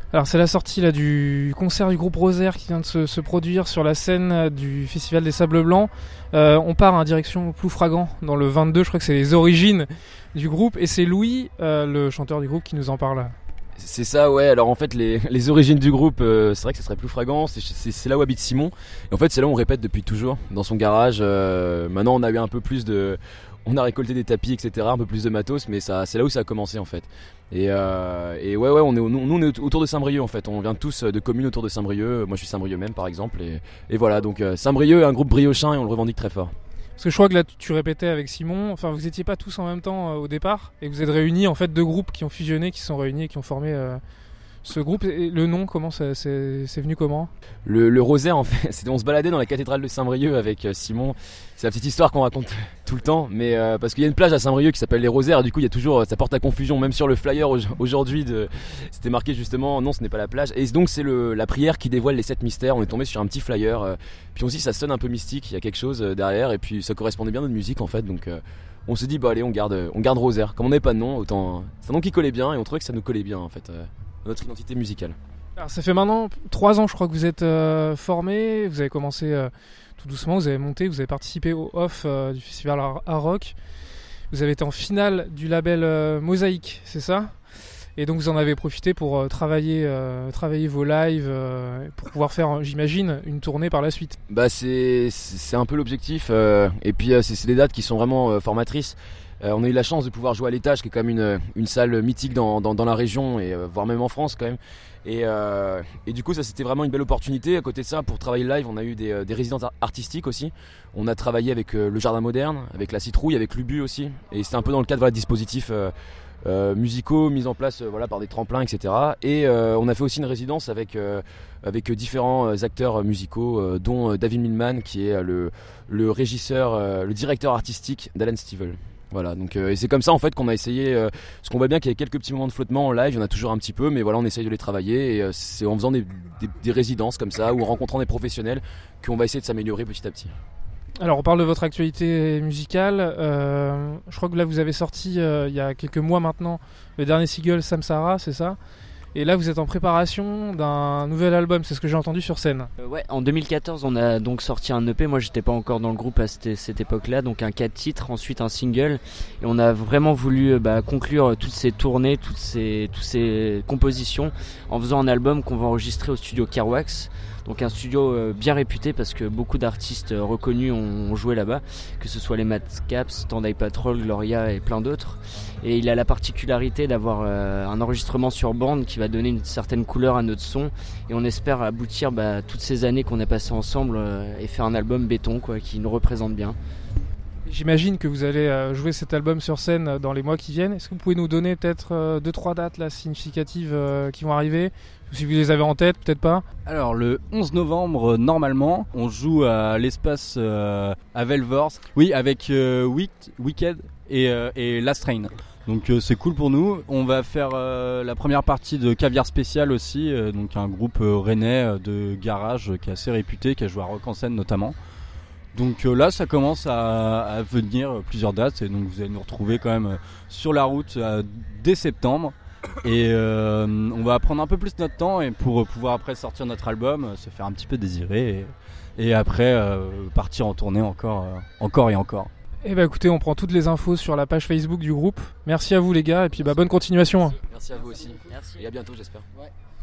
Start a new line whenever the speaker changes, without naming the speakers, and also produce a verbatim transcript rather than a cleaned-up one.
Alors c'est la sortie là du concert du groupe Rosaire qui vient de se, se produire sur la scène du Festival des Sables Blancs. Euh, on part en direction Ploufragan dans le vingt-deux, je crois que c'est les origines du groupe, et c'est Louis, euh, le chanteur du groupe, qui nous en parle.
C'est ça, ouais. Alors en fait, les, les origines du groupe, euh, c'est vrai que ça serait Ploufragan, c'est, c'est, c'est là où habite Simon. Et en fait, c'est là où on répète depuis toujours, dans son garage. Euh, maintenant, on a eu un peu plus de... On a récolté des tapis, et cetera, un peu plus de matos, mais ça, c'est là où ça a commencé en fait. Et, euh, et ouais, ouais, on est, nous, on est autour de Saint-Brieuc en fait. On vient tous de communes autour de Saint-Brieuc. Moi, je suis Saint-Brieuc même, par exemple. Et, et voilà, donc euh, Saint-Brieuc est un groupe briochin et on le revendique très fort.
Parce que je crois que là, tu répétais avec Simon. Enfin, vous étiez pas tous en même temps euh, au départ, et vous êtes réunis en fait deux groupes qui ont fusionné, qui se sont réunis, et qui ont formé. Euh... Ce groupe, et le nom, comment ça, c'est, c'est venu comment ?
Le, le Rosaire, en fait, c'était, on se baladait dans la cathédrale de Saint-Brieuc avec euh, Simon. C'est la petite histoire qu'on raconte tout le temps, mais euh, parce qu'il y a une plage à Saint-Brieuc qui s'appelle les Rosaires, et du coup il y a toujours, ça porte à confusion, même sur le flyer aujourd'hui, de, c'était marqué justement, non, ce n'est pas la plage. Et donc c'est le, la prière qui dévoile les sept mystères. On est tombé sur un petit flyer, euh, puis on se dit ça sonne un peu mystique, il y a quelque chose derrière, et puis ça correspondait bien à notre musique en fait, donc euh, on s'est dit bah allez, on garde, on garde Rosaire. Comme on n'avait pas de nom, autant, c'est un nom qui collait bien, et on trouvait que ça nous collait bien en fait. Euh, notre identité musicale.
Alors ça fait maintenant trois ans je crois que vous êtes euh, formé, vous avez commencé euh, tout doucement, vous avez monté, vous avez participé au off euh, du festival Art Rock, vous avez été en finale du label euh, Mosaïque, c'est ça ? Et donc vous en avez profité pour euh, travailler, euh, travailler vos lives, euh, pour pouvoir faire, j'imagine, une tournée par la suite.
Bah c'est, c'est un peu l'objectif, euh, et puis euh, c'est, c'est des dates qui sont vraiment euh, formatrices. Euh, on a eu la chance de pouvoir jouer à l'Étage, qui est quand même une, une salle mythique dans, dans, dans la région, et euh, voire même en France quand même. Et, euh, et du coup ça c'était vraiment une belle opportunité. À côté de ça, pour travailler live, on a eu des, des résidences artistiques aussi. On a travaillé avec euh, le Jardin Moderne, avec la Citrouille, avec l'Ubu aussi. Et c'était un peu dans le cadre de voilà, dispositifs euh, euh, musicaux mis en place euh, voilà, par des tremplins, et cetera. Et euh, on a fait aussi une résidence avec, euh, avec différents acteurs musicaux, euh, dont David Milman, qui est le, le régisseur, euh, le directeur artistique d'Alan Stivell. Voilà, donc euh, et c'est comme ça en fait qu'on a essayé, euh, parce qu'on voit bien qu'il y a quelques petits moments de flottement en live, il y en a toujours un petit peu, mais voilà, on essaye de les travailler, et euh, c'est en faisant des, des, des résidences comme ça, ou en rencontrant des professionnels, qu'on va essayer de s'améliorer petit à petit.
Alors on parle de votre actualité musicale, euh, je crois que là vous avez sorti euh, il y a quelques mois maintenant le dernier single Samsara, c'est ça ? Et là vous êtes en préparation d'un nouvel album, c'est ce que j'ai entendu sur scène.
Euh, ouais, en deux mille quatorze on a donc sorti un E P, moi j'étais pas encore dans le groupe à cette, cette époque-là, donc un quatre titres, ensuite un single, et on a vraiment voulu bah, conclure toutes ces tournées, toutes ces, toutes ces compositions en faisant un album qu'on va enregistrer au studio Kerouac. Donc un studio euh, bien réputé parce que beaucoup d'artistes euh, reconnus ont, ont joué là-bas, que ce soit les Madcaps, Tandai Patrol, Gloria et plein d'autres. Et il a la particularité d'avoir euh, un enregistrement sur bande qui va donner une certaine couleur à notre son. Et on espère aboutir bah, toutes ces années qu'on a passées ensemble euh, et faire un album béton quoi, qui nous représente bien.
J'imagine que vous allez euh, jouer cet album sur scène dans les mois qui viennent. Est-ce que vous pouvez nous donner peut-être euh, deux trois dates là, significatives euh, qui vont arriver ? Si vous les avez en tête, peut-être pas.
Alors le onze novembre, normalement, on joue à l'espace euh, à Velvors. Oui, avec euh, Wicked et, euh, et Last Train. Donc euh, c'est cool pour nous. On va faire euh, la première partie de Caviar Spécial aussi, euh, donc un groupe euh, rennais euh, de garage euh, qui est assez réputé, qui a joué à Rock en Seine notamment. Donc euh, là ça commence à, à venir euh, plusieurs dates, et donc vous allez nous retrouver quand même euh, sur la route euh, dès septembre. Et euh, on va prendre un peu plus notre temps et pour pouvoir après sortir notre album, euh, se faire un petit peu désirer et, et après euh, partir en tournée encore, euh, encore et encore.
Eh bah écoutez, on prend toutes les infos sur la page Facebook du groupe. Merci à vous les gars, et puis bah bonne continuation.
Merci à vous aussi. Merci. Et à bientôt j'espère. Ouais.